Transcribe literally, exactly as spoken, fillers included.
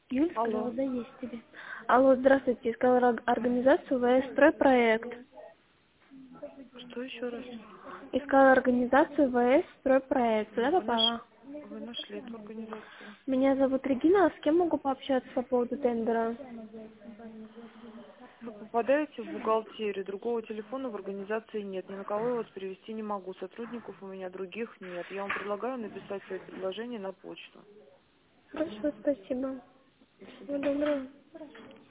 Юль сказала, Алло. да, есть тебе. Алло, здравствуйте, искала ор- организацию ВС Стройпроект. Что еще раз? Искала организацию ВС Стройпроект. Сюда Вы, наш... попала? Вы нашли эту организацию. Меня зовут Регина, а с кем могу пообщаться по поводу тендера? Вы попадаете в бухгалтерию, другого телефона в организации нет. Ни на кого я вас перевести не могу. Сотрудников у меня других нет. Я вам предлагаю написать свои предложения на почту. Хорошо, спасибо. До Всего свидания. доброго.